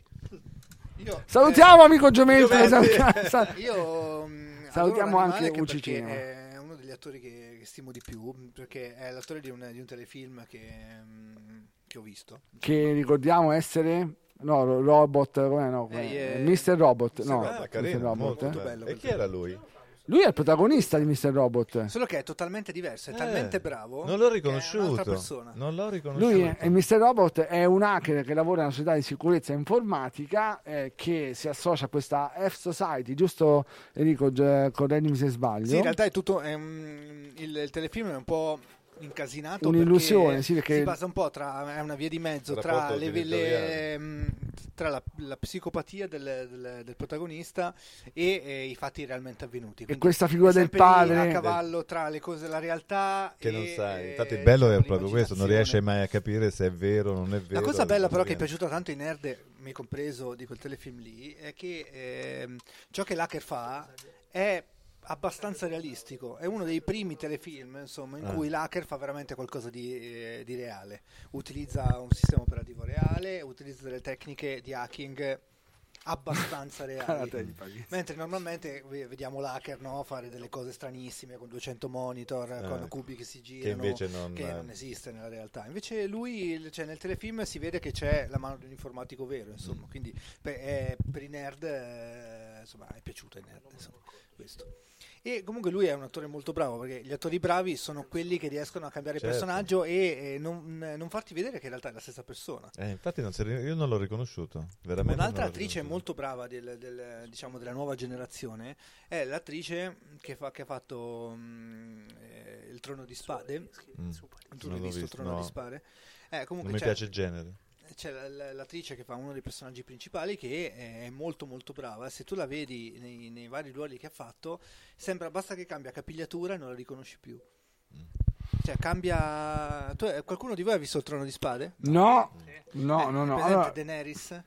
io, Salutiamo amico Giometti. Giometti. salutiamo- eh, io mm, Salutiamo adoro Rami anche Malek Uci perché Cinema. è uno degli attori che, che stimo di più perché è l'attore di un, di un telefilm che, mm, che ho visto. Che ricordiamo essere. No, ro- Robot, come no? Eh, eh, eh, mister Robot. No, Robot. Ah, mister carino, Robot. molto eh. bello bello. E quel chi era lui? Lui è il protagonista di mister Robot. Solo che è totalmente diverso, è Eh, talmente bravo. Non l'ho che è un'altra riconosciuto. persona. Non l'ho riconosciuto. Lui è, è mister Robot, è un hacker che lavora in una società di sicurezza informatica eh, che si associa a questa F-Society, giusto Enrico? G- correggimi se sbaglio. Sì, in realtà è tutto è un- il, il telefilm è un po' incasinato Un'illusione, perché sì, perché- si basa un po' tra è una via di mezzo Il tra, rapporto le, genitoriale. le- mh, tra la, la psicopatia del, del- del protagonista e, eh, i fatti realmente avvenuti. E Quindi questa figura è del sempre lì padre a cavallo tra le cose la realtà Che e, non sai. Infatti eh, il bello diciamo, è proprio questo, non riesce l'immaginazione. mai a capire se è vero o non è vero. La cosa bella però che è Niente. piaciuta tanto ai nerd, me compreso, di quel telefilm lì, è che ehm, ciò che l'hacker fa è abbastanza realistico. È uno dei primi telefilm, insomma, in Ah. cui l'hacker fa veramente qualcosa di, eh, di reale. Utilizza un sistema operativo reale, utilizza delle tecniche di hacking abbastanza reali. Mentre normalmente ve- vediamo l'hacker, no, fare delle cose stranissime con duecento monitor, Eh, con cubi che si Che girano, invece non... che non esiste nella realtà. Invece lui, cioè nel telefilm si vede che c'è la mano di un informatico vero, insomma. Mm. Quindi per, è- per i nerd, eh, insomma, è piaciuto ai nerd, insomma, questo. E comunque lui è un attore molto bravo, perché gli attori bravi sono quelli che riescono a cambiare Certo. il personaggio e, e non, non farti vedere che in realtà è la stessa persona. Eh, infatti non si è- io non l'ho riconosciuto. Veramente Un'altra non l'ho attrice riconosciuto. molto brava del, del- diciamo, della nuova generazione è l'attrice che, fa, che ha fatto mm, eh, il Trono di Spade. Mm. Tu Non l'hai l'ho visto il visto, Trono no. di Spade? Eh, Non comunque mi c'è, piace il genere. c'è l- l- l'attrice che fa uno dei personaggi principali che è molto molto brava. Se tu la vedi nei, nei vari ruoli che ha fatto, sembra basta che cambia capigliatura e non la riconosci più. Mm. Cioè cambia... Tu, eh, qualcuno di voi ha visto il Trono di Spade? No, no, Eh, no, no. presente Allora, Daenerys?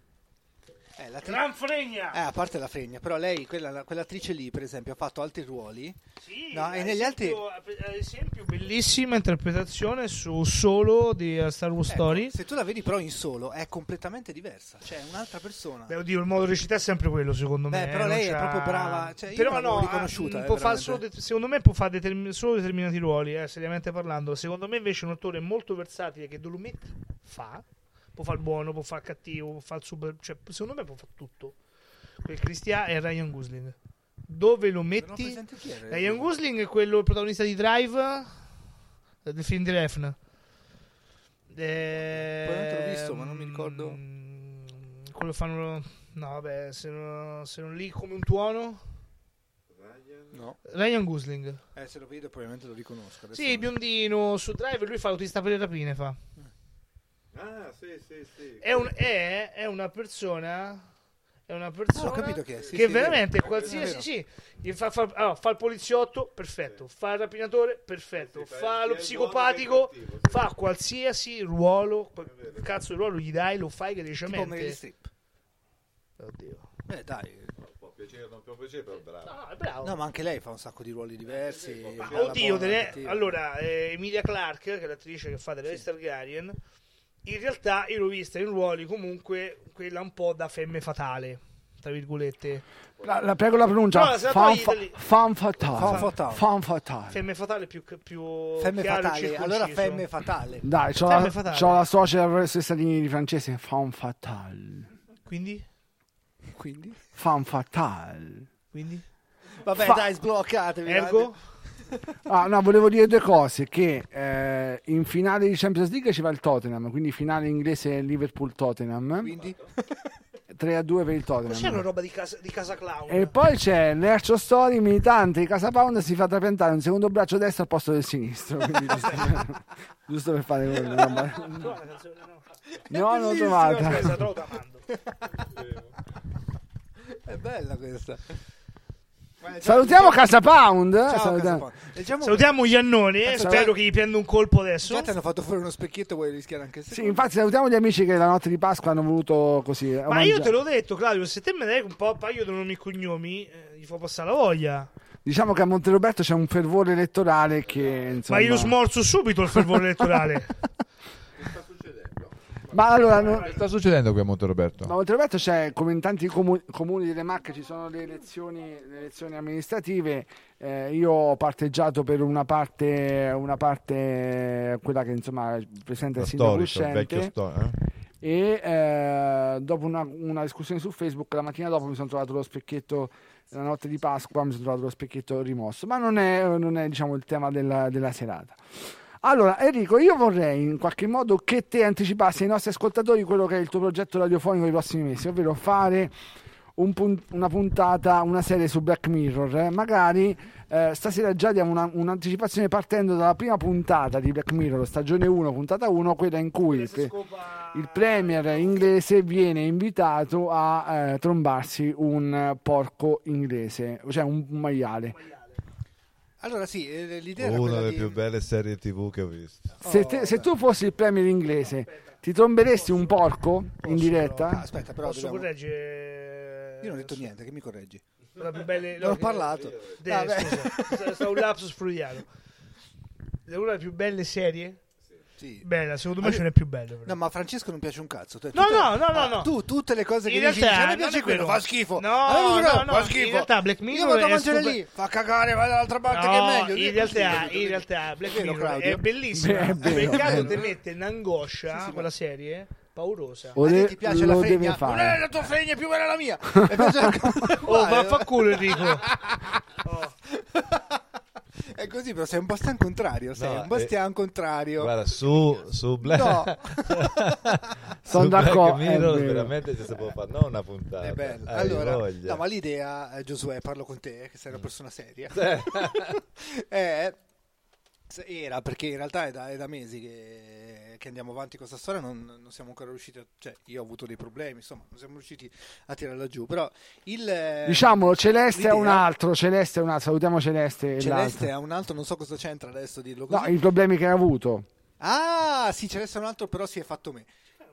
Eh, l'attrice- Gran fregna! Eh, a parte la fregna, però lei, quella, quell'attrice lì, per esempio, ha fatto altri ruoli. Sì, No, e ad negli altri- esempio- ad esempio, bellissima interpretazione su Solo di uh, Star Wars Ecco, Story. se tu la vedi però in solo, è completamente diversa. Cioè, è un'altra persona. Beh, oddio, il modo di recitare è sempre quello, secondo Beh, me. però eh, non lei è c'ha- proprio brava, cioè, io però l'avevo no, riconosciuta, ah, eh, può fare veramente. solo det- secondo me può fare determin- solo determinati ruoli, eh, seriamente parlando. Secondo me invece è un attore molto versatile che dove lo metti fa. Può fare il buono, può fare il cattivo, può fare il super... Cioè, secondo me può fare tutto. Quel Cristiano è Ryan Gosling. Dove lo Non ho metti? presente chi era. Ryan Gosling è quello il protagonista di Drive, eh, del film di Refn. Eh, Poi non te l'ho visto insomma, non mi ricordo. Quello fanno... No, vabbè, se non, se non lì come un tuono... No. Ryan Gosling. Eh, se lo vedo probabilmente lo riconosco. Adesso sì, biondino su Drive, lui fa l'autista per le rapine, fa. Ah, sì, sì, sì. È, un, è, è una persona è una persona ah, ho capito che, è. Sì, che sì, veramente vero. qualsiasi sì, gli fa, fa, allora, fa il poliziotto, perfetto, fa il rapinatore, perfetto, sì, fa lo sia psicopatico, il buono che il cattivo, sì. fa qualsiasi ruolo, quel cazzo di ruolo gli dai, lo fai Tipo graditamente. Meryl Streep. Oddio. Eh, dai. Può piacere, non può piacere, però bravo. No, no, è bravo. No, ma anche lei fa un sacco di ruoli diversi. Ma bella, oddio, buona, delle- cattiva. allora eh, Emilia Clarke, che è l'attrice che fa delle Sì. Targaryen, in realtà io l'ho vista in ruoli comunque quella un po' da femme fatale, tra virgolette. La, la prego la pronuncia. No, se la fan, togli fa- da lì. fan fatale. Fan fatale. Fan fatale. Femme fatale più, più Femme chiaro e fatale. circonciso. Allora femme fatale. Dai, c'ho Femme la, fatale. c'ho la suocera professoressa di, di francese. Fan fatale. Quindi? Quindi? Fan fatale. Quindi? Vabbè, Fa- dai, sbloccatevi. Ergo? Ah, no, volevo dire due cose. Che eh, in finale di Champions League ci va il Tottenham, quindi finale inglese Liverpool-Tottenham. Quindi? tre a due per il C'è una Tottenham. roba di casa, di casa clown. E poi c'è l'Ercio Story, militante di Casa Pound, si fa trapiantare un secondo braccio destro al posto del sinistro. Quindi giusto, giusto per fare quello. Trova la canzone, no. No, non l'ho bellissimo, trovata. Aspetta, trovo t'amando. È bella questa. Guarda, Salutiamo già- Casa Pound. Ciao, Salutiamo- Casa Pound. Leggiamo- Salutiamo Iannone, eh, Cazzo, spero già- che gli prenda un colpo adesso. Già ti hanno fatto fuori uno specchietto, vuoi rischiare anche il Sì, secondo? infatti salutiamo gli amici che la notte di Pasqua hanno voluto così. Ma omaggiare. io te l'ho detto, Claudio, se te me dai un po' un paio di nomi e cognomi, eh, gli fa passare la voglia. Diciamo che a Monteroberto c'è un fervore elettorale che insomma... Ma io smorzo subito il fervore elettorale. Ma allora, no- Che sta succedendo qui a Monteroberto? a Monteroberto c'è, come in tanti comu- comuni delle Marche, ci sono le elezioni, le elezioni amministrative. Eh, io ho parteggiato per una parte, una parte quella che insomma presenta il Lo sindaco storico, il vecchio uscente. storico. E eh, dopo una, una discussione su Facebook, la mattina dopo mi sono trovato lo specchietto, la notte di Pasqua mi sono trovato lo specchietto rimosso, ma non è, non è diciamo, il tema della, della serata. Allora Enrico, io vorrei in qualche modo che te anticipassi ai nostri ascoltatori quello che è il tuo progetto radiofonico dei prossimi mesi, ovvero fare un pun- una puntata, una serie su Black Mirror. eh. Magari eh, stasera già diamo una- un'anticipazione partendo dalla prima puntata di Black Mirror, stagione uno, puntata uno, quella in cui il, pre- il premier inglese viene invitato a eh, trombarsi un eh, porco inglese, cioè un, un maiale. Allora sì, eh, l'idea era Una quella delle di... più belle serie tivù che ho visto. Se, te- se tu fossi il premier inglese, ti tromberesti un porco in diretta? Ah, aspetta, però Posso dobbiamo- correggere? Io non ho detto niente, che mi correggi? La più belle... Non ho che- parlato. De- Vabbè. scusa, sta- sta un lapsus freudiano. È una delle più belle serie? Sì. Bella, secondo me Ah, ce n'è più belle. però. No, ma a Francesco non piace un cazzo. Tu- No, tutte- no, no, no, ah, no. Tu tutte le cose che In dici, realtà, dici, a me non piace è quello, vero. fa schifo. No, A me piace quello, no, no, fa in schifo. realtà Black Io Mirror vado a è mangiare super- lì, fa cagare, vai dall'altra parte che è No, meglio. in Sì, realtà, sì, in realtà Black Vero, Mirror Claudio? è bellissima. Beh, è vero, Peccato bello. te mette in angoscia Sì, sì, quella serie paurosa. O A te de- ti piace la lo fregna? deve Non è fare. la tua fregna, è più bella la mia. E piace anche- Oh, Vai, vaffanculo Enrico. Oh. È così, però sei un po' stia contrario, sei No, un po' eh, stia contrario. Guarda, su, su Black, No, Sono su Black d'accordo, è Mirror vero. veramente ci si può fare, non una puntata. è bello. Hai Allora, voglia. no, ma l'idea, eh, Giosuè, parlo con te, che sei una persona seria. Eh, è, se- era perché in realtà è da, è da mesi che, che andiamo avanti con questa storia, non, non siamo ancora riusciti a, cioè io ho avuto dei problemi, insomma non siamo riusciti a tirarla giù, però il eh, Diciamo Celeste è l'idea- un altro, Celeste è un altro, salutiamo Celeste e Celeste l'altro. ha un altro, non so cosa c'entra adesso dirlo così. No, i problemi che ha avuto. Ah sì, Celeste è un altro, però si è fatto me.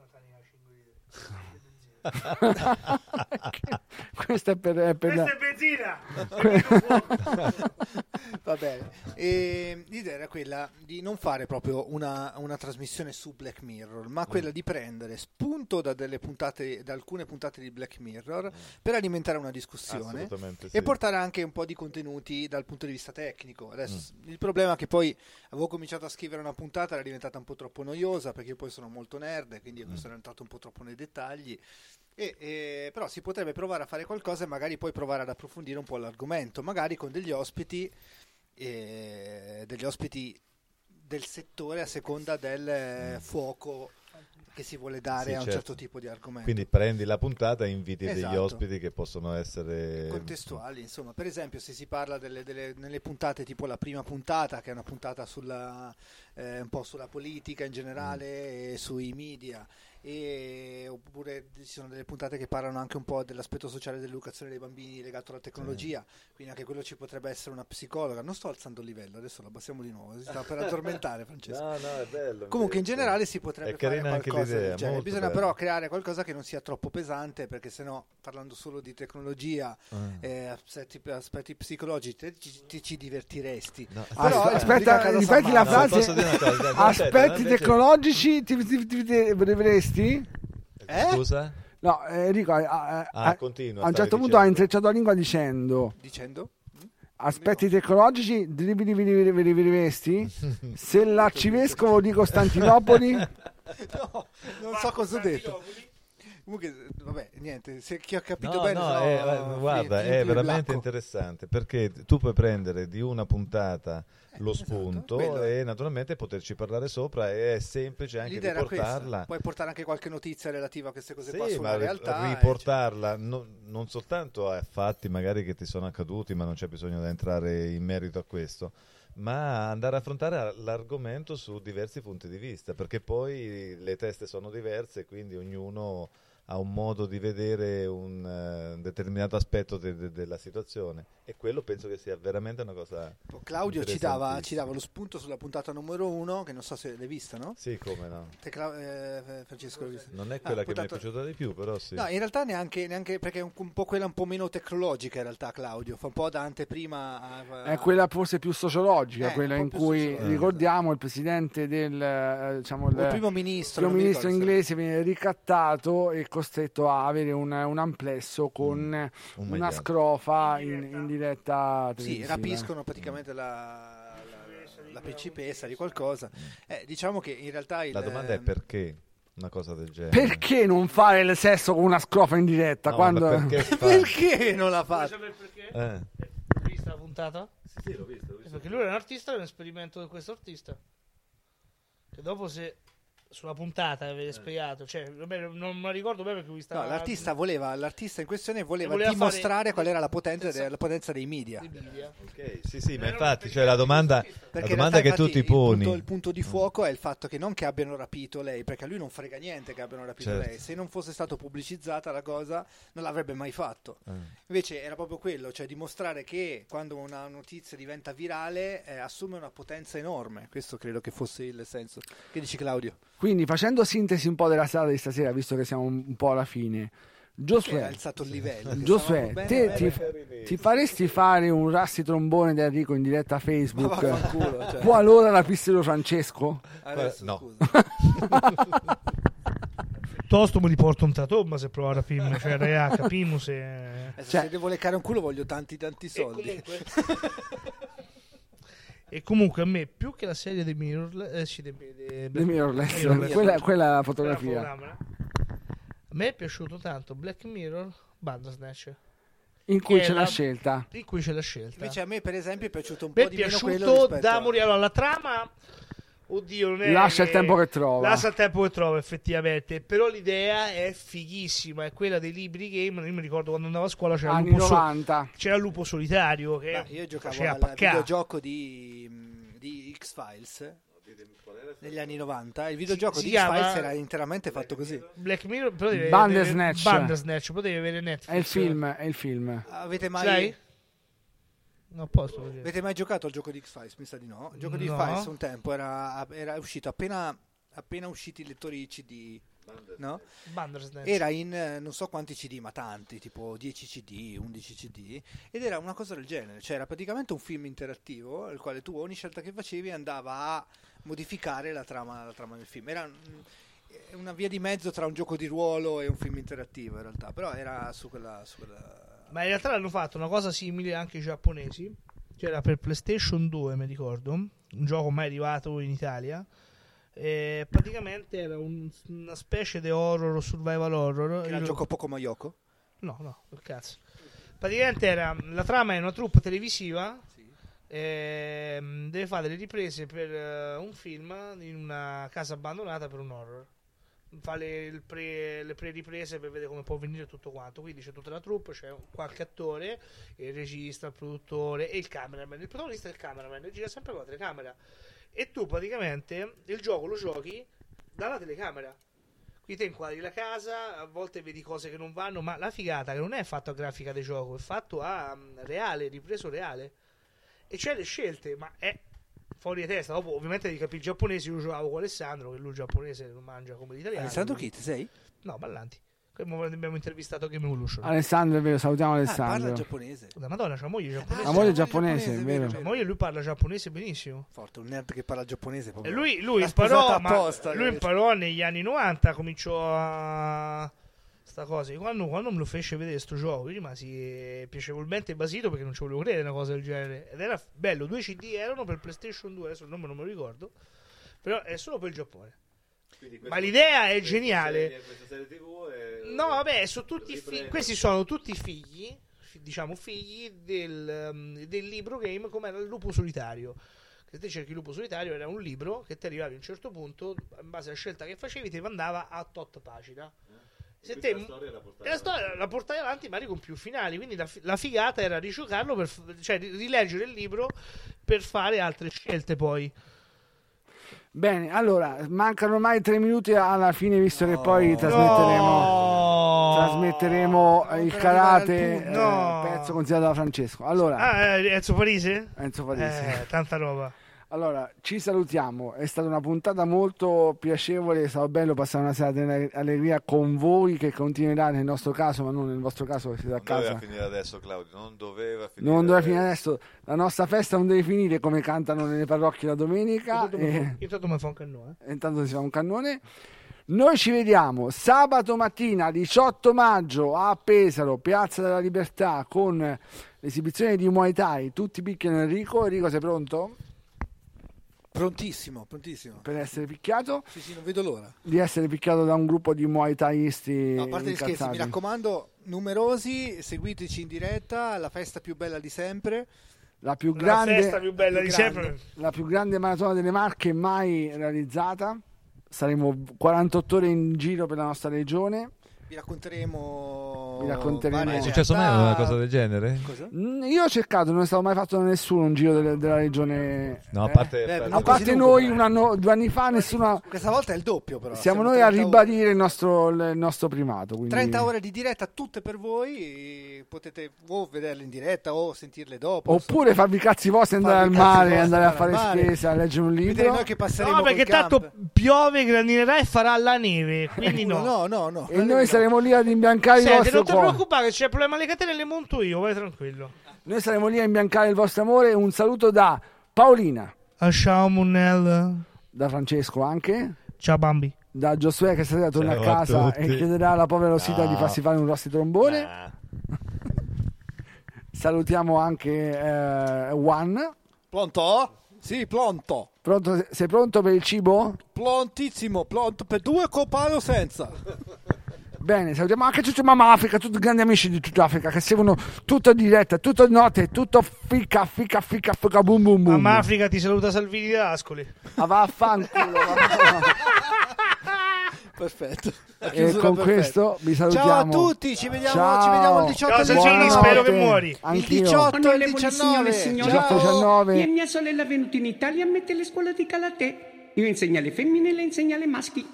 Questo è per, è per Questa è benzina. Va bene. E l'idea era quella di non fare proprio una, una trasmissione su Black Mirror, ma quella di prendere spunto da delle puntate, da alcune puntate di Black Mirror per alimentare una discussione assolutamente sì. e portare anche un po' di contenuti dal punto di vista tecnico. Adesso il problema è che poi avevo cominciato a scrivere una puntata, era diventata un po' troppo noiosa perché io poi sono molto nerd, quindi io sono entrato un po' troppo nei dettagli. E, e, però si potrebbe provare a fare qualcosa e magari poi provare ad approfondire un po' l'argomento, magari con degli ospiti, eh, degli ospiti del settore a seconda del eh, fuoco che si vuole dare sì, a un certo. certo tipo di argomento. Quindi prendi la puntata e inviti Esatto. degli ospiti che possono essere contestuali, insomma. Per esempio, se si parla delle, delle nelle puntate tipo la prima puntata, che è una puntata sulla eh, un po' sulla politica in generale, mm. e sui media, e oppure ci sono delle puntate che parlano anche un po' dell'aspetto sociale dell'educazione dei bambini legato alla tecnologia, sì. quindi anche quello ci potrebbe essere una psicologa. Non sto alzando il livello, adesso lo abbassiamo di nuovo, si sta per addormentare Francesco. No, no, è bello. Comunque in generale si potrebbe fare qualcosa del genere. Bisogna bello. però creare qualcosa che non sia troppo pesante, perché sennò parlando solo di tecnologia, mm. eh, aspetti, aspetti psicologici ti, ti, ci divertiresti. No. Però, aspetta, ripeti la frase. No, aspetti invece... tecnologici ti, ti, ti, ti divertiresti? Eh? Scusa? No, Enrico, eh, ah, a, continua, a un certo punto dicendo. ha intrecciato la lingua dicendo dicendo? aspetti tecnologici diresti? Se l'arcivescovo di Costantinopoli no, non so cosa ho detto. Comunque, vabbè, niente, se chi ho capito no, bene no, no, è, no, guarda, fi, è veramente blacco. interessante, perché tu puoi prendere di una puntata lo spunto esatto, e naturalmente poterci parlare sopra, e è semplice anche l'idea riportarla. Puoi portare anche qualche notizia relativa a queste cose sì, qua sulla ma realtà, riportarla cioè... no, non soltanto a fatti magari che ti sono accaduti, ma non c'è bisogno di entrare in merito a questo, ma andare a affrontare l'argomento su diversi punti di vista, perché poi le teste sono diverse, quindi ognuno ha un modo di vedere un uh, determinato aspetto de- de- della situazione, e quello penso che sia veramente una cosa. Claudio ci dava, ci dava lo spunto sulla puntata numero uno, che non so se l'hai vista, no? Sì, come no. Te, Cla- eh, Francesco l'ho vista. Non è quella ah, che puntata... mi è piaciuta di più, però sì. No, in realtà neanche, neanche perché è un, un po' quella un po' meno tecnologica in realtà, Claudio, fa un po' da anteprima a, a... è quella forse più sociologica, eh, quella in cui sociologica. ricordiamo il presidente del eh, diciamo il, il primo ministro, primo ministro inglese viene ricattato e costretto a avere un, un amplesso con mm, un una scrofa in, in diretta televisiva. Sì, rapiscono praticamente la, la, la principessa di qualcosa. Eh, diciamo che in realtà il, la domanda è perché una cosa del genere. Perché non fare il sesso con una scrofa in diretta? No, quando... perché, perché non l'ha fatto? Vuoi sapere perché? Eh. Hai visto la puntata? Sì, sì, l'ho visto, l'ho visto. Perché lui è un artista, è un esperimento di questo artista. Che dopo se sulla puntata aveva spiegato, cioè vabbè, non mi ricordo bene perché lui stava... No, l'artista voleva, l'artista in questione voleva, voleva dimostrare fare... qual era la potenza, de, la potenza dei media. media. Okay, sì, sì, ma infatti, cioè la domanda, perché la domanda che tu ti poni. Il punto, il punto di fuoco è il fatto che non che abbiano rapito lei, perché a lui non frega niente che abbiano rapito certo. lei. Se non fosse stato pubblicizzata la cosa, non l'avrebbe mai fatto. Eh. Invece era proprio quello, cioè dimostrare che quando una notizia diventa virale eh, assume una potenza enorme. Questo credo che fosse il senso. Che dici, Claudio? Quindi, facendo sintesi un po' della serata di stasera, visto che siamo un po' alla fine, Giosuè, ha alzato il livello. Giosuè, bene, te bene, ti, bene. ti faresti fare un rassi trombone da Enrico in diretta a Facebook? Ma vaffanculo, cioè. Qualora rapissero Francesco? Adesso, no. scusa. Piuttosto mi riporto un tratomba se provo a rapirmi, cioè rea, capimo se... Adesso, Cioè, se devo leccare un culo voglio tanti tanti soldi. E comunque, e comunque a me più che la serie dei Mirror, eh, sì, dei, dei, The Mirrorless, Mirrorless, quella, quella è la quella fotografia. fotogramma, a me è piaciuto tanto Black Mirror Bandersnatch, In cui che c'è è la, la- scelta. in cui c'è la scelta. Invece a me per esempio è piaciuto un Mi po' è di meno quello piaciuto rispetto da a... morire. Allora, la trama, oddio, non è Lascia il tempo che trova. Lascia il tempo che trova, effettivamente. Però l'idea è fighissima. È quella dei libri game. Io mi ricordo quando andavo a scuola c'era il Anni lupo, so- novanta. c'era il lupo solitario. Che Ma io giocavo faceva al paccare. videogioco di, di X-Files negli anni novanta. Il videogioco Si- si di X-Files chiama- era interamente fatto così. Black Mirror, però devi Bandersnatch. Bandersnatch, potevi avere Netflix. È il film, è il film. Avete Ce mai, l'hai? No, a posto così. avete mai giocato al gioco di X-Files? Mi sa di no. Il gioco di No. X-Files un tempo era, era uscito appena, appena usciti i lettori C D. No? Bandersnatch. Era in eh, non so quanti C D, ma tanti, tipo dieci C D, undici C D, ed era una cosa del genere, cioè era praticamente un film interattivo al quale tu ogni scelta che facevi andava a modificare la trama, la trama del film. Era mm, una via di mezzo tra un gioco di ruolo e un film interattivo in realtà, però era su quella, su quella... Ma in realtà hanno fatto una cosa simile anche i giapponesi. C'era per PlayStation due, mi ricordo, un gioco mai arrivato in Italia. E praticamente era un- una specie di horror o survival horror. Era un Io- gioco poco Mayoko. No, no, che cazzo. Praticamente era la trama è una troupe televisiva. Ehm, deve fare delle riprese per eh, un film in una casa abbandonata per un horror. fa le, il pre, le pre-riprese per vedere come può venire tutto quanto. Quindi c'è tutta la troupe, c'è qualche attore, il regista, il produttore e il cameraman. Il protagonista è il cameraman, e gira sempre con la telecamera. E tu praticamente il gioco lo giochi dalla telecamera. Quindi te inquadri la casa, a volte vedi cose che non vanno, ma la figata che non è fatto a grafica di gioco, è fatto a um, reale, ripreso reale. E c'è le scelte, ma è fuori di testa. Dopo ovviamente devi capire il giapponese. Io giocavo con Alessandro, che lui giapponese non mangia come l'italiano. Alessandro Kit, sei? No, Ballanti. Abbiamo intervistato Game Evolution. Alessandro, è vero, salutiamo Alessandro. Ah, parla giapponese. La Madonna, c'ha moglie giapponese. La moglie giapponese, è vero. La moglie, lui parla giapponese benissimo. Forte, un nerd che parla giapponese. E lui, lui L'ha imparò, sposata ma apposta, lui imparò negli anni novanta, cominciò a sta cosa. E quando, quando me lo fece vedere sto gioco, io rimasi piacevolmente basito perché non ci volevo credere una cosa del genere. Ed era bello, due C D erano per PlayStation due, adesso il nome non me lo ricordo, però è solo per il Giappone. Ma l'idea è geniale. Serie, questa serie T V è... No, vabbè, sono tutti fi- questi sono tutti figli, fi- diciamo figli del, um, del libro game come era il lupo solitario. Se te cerchi il lupo solitario era un libro che ti arrivavi a un certo punto, in base alla scelta che facevi, ti mandava a tot pagina. Se te, la storia la portavi, la storia la portavi avanti magari con più finali, quindi la, la figata era rigiocarlo, per, cioè rileggere il libro per fare altre scelte poi. Bene, allora, mancano ormai tre minuti alla fine, visto che poi trasmetteremo, No. trasmetteremo il karate, eh, No. pezzo consigliato da Francesco. Allora, Ah, eh, Enzo Parise? Enzo Parisi. Eh, tanta roba. Allora, ci salutiamo, è stata una puntata molto piacevole, è stato bello passare una sera di allegria con voi, che continuerà nel nostro caso, ma non nel vostro caso che siete a Non casa. doveva finire adesso, Claudio, non doveva finire Non doveva adesso. finire adesso, la nostra festa non deve finire come cantano nelle parrocchie la domenica. Intanto mi fa- E... intanto mi fa un cannone. e intanto si fa un cannone. Noi ci vediamo sabato mattina diciotto maggio a Pesaro, Piazza della Libertà, con l'esibizione di Muay Thai. Tutti picchiano Enrico. Enrico, sei pronto Prontissimo, prontissimo. per essere picchiato? Sì, sì, non vedo l'ora. Di essere picchiato da un gruppo di Muay Thaiisti No, a parte gli scherzi, mi incazzati. raccomando, numerosi, seguiteci in diretta, la festa più bella di sempre. La più La grande, festa più bella più di grande. sempre. la più grande maratona delle Marche mai realizzata. Saremo quarantotto ore in giro per la nostra regione. Vi racconteremo. Vi racconteremo. varie È successo mai realtà. una cosa del genere? Cosa? Mm, Io ho cercato, non è stato mai fatto da nessuno un giro delle- della regione. No, a eh. parte... Beh, per- non A parte così noi lungo, un anno, due anni fa, nessuna. Questa volta è il doppio, però. Siamo noi a trenta ribadire ore. il nostro, il nostro primato. Quindi... trenta ore di diretta, tutte per voi. e Potete o vederle in diretta o sentirle dopo. Oppure farvi i cazzi vostri, andare al Farvi i cazzi mare, vostri, andare a andare fare al mare. spesa, a leggere un Vedere libro. noi che passeremo No, perché col camp. tanto piove, graninerà e farà la neve. Quindi no. no, no, no. E noi saremo lì ad imbiancare il Senti, vostro non ti cuore. preoccupare, se c'è problema alle catene le monto io, vai tranquillo. Noi saremo lì a imbiancare il vostro amore. Un saluto da Paolina, Ah, ciao Munnel. da Francesco anche, Ciao Bambi. da Giosuè che stasera torna Ciao a a casa tutti. e chiederà alla povera Rosita No. di farsi fare un rossi trombone. Ah. Salutiamo anche eh, Juan. Pronto? Sì, pronto. Pronto? Sei pronto per il cibo? Prontissimo, pronto per due copano senza. Bene, salutiamo anche tutta Mamma Africa, tutti i grandi amici di tutta Africa che seguono tutto in diretta, tutto in notte, tutto fica, fica, fica, fica, boom, boom, boom. Mamma Africa ti saluta Salvini da Ascoli. Ah, vaffanculo. va. Perfetto. La E chiusura con perfetta. questo vi salutiamo. Ciao a tutti, ci vediamo, Ciao. ci vediamo il diciotto Ciao, e il Sancini, diciannove. spero che muori. Il Anch'io. diciotto e il Onorevoli diciannove. signore e signori. diciotto Ciao. diciannove. Io e mia sorella venuti in Italia a mettere le scuole di karate. Io insegno alle femmine e lei insegna alle maschi.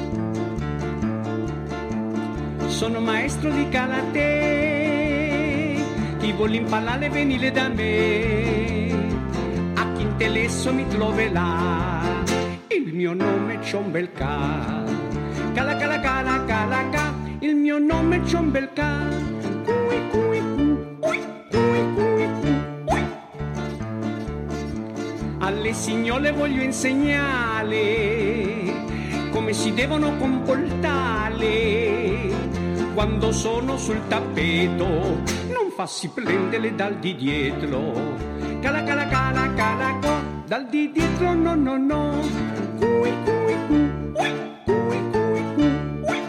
Sono maestro di karate. Chi vuole imparare venire da me. A chi interessa mi troverà. Il mio nome è Ciambelca. Cala cala cala cala ca. Il mio nome è Ciambelca. Cui cui cu. Ui, cui cui cu. Ui. Alle signore voglio insegnare come si devono comportare quando sono sul tappeto. Non farsi prendere dal di dietro. Cala cala cala cala co. Dal di dietro no no no. Cui cui cu. Ui, cui cui cu. Ui.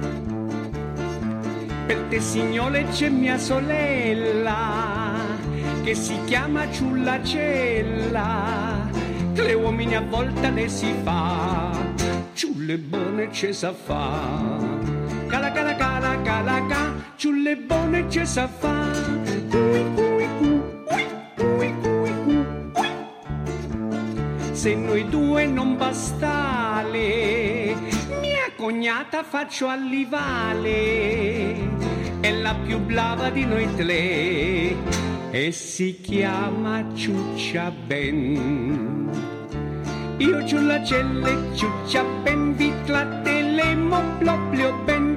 Per te signore c'è mia sorella che si chiama Ciullacella. Tre uomini a volta le si fa. Ciulla ciulle buone ce sa fa. Cala cala cala cala ca, ciulle buone ce sa fa. Ui, ui, ui, ui, ui, ui, ui. Se noi due non bastale, mia cognata faccio all'ivale, è la più brava di noi tre e si chiama Ciuccia Ben. Io ciulla celle, ciuccia ben, vi trattelemo proprio ben.